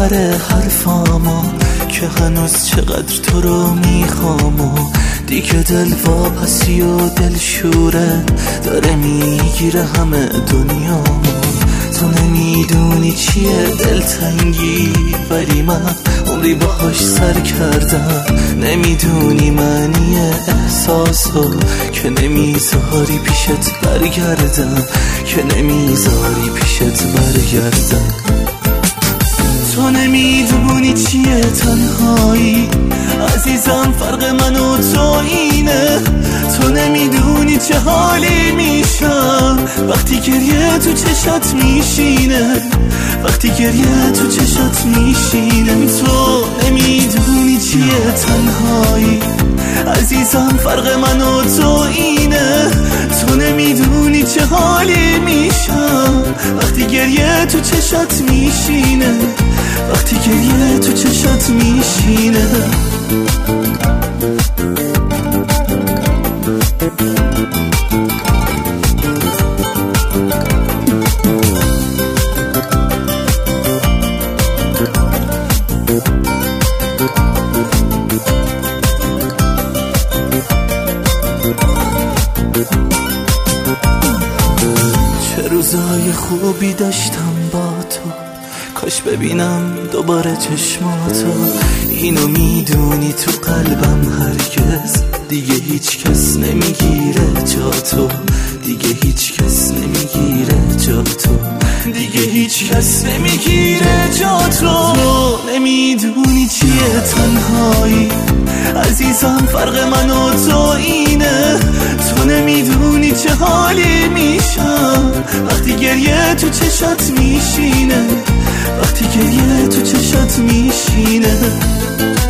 آخر حرفامو که هنوز چقدر تو رو میخوام و دیگه دل واپسی و دل شوره داره میگیره همه دنیامو. تو نمیدونی چیه دلتنگی ولی من عمری باهاش سر کردم. نمیدونی معنی احساسو که نمیذاری پیشت برگردم، که نمیذاری پیشت برگردم. تو نمیدونی چیه تنهایی عزیزم، فرق من و تو اینه. تو نمیدونی چه حالی میشم وقتی گریه تو چشات میشینه، وقتی گریه تو چشات میشینه. تو نمیدونی چیه تنهایی عزیزم، فرق من و تو اینه. تو نمیدونی چه حالی میشم وقتی گریه تو چشات میشینه، وقتی گریه تو چشات میشینه. چه روزای خوبی داشتم با تو، کاش ببینم دوباره چشماتو. اینو میدونی تو قلبم هرگز دیگه هیچ کس نمیگیره جا تو، دیگه هیچ کس نمیگیره جا تو، دیگه هیچ کس نمیگیره جا تو. نمیدونی چیه تنهایی عزیزم، فرق من و تو اینه. تو نمیدونی چه حالی میشم وقتی گریه تو چشات میشینه، وقتی گریه تو چشات میشینه.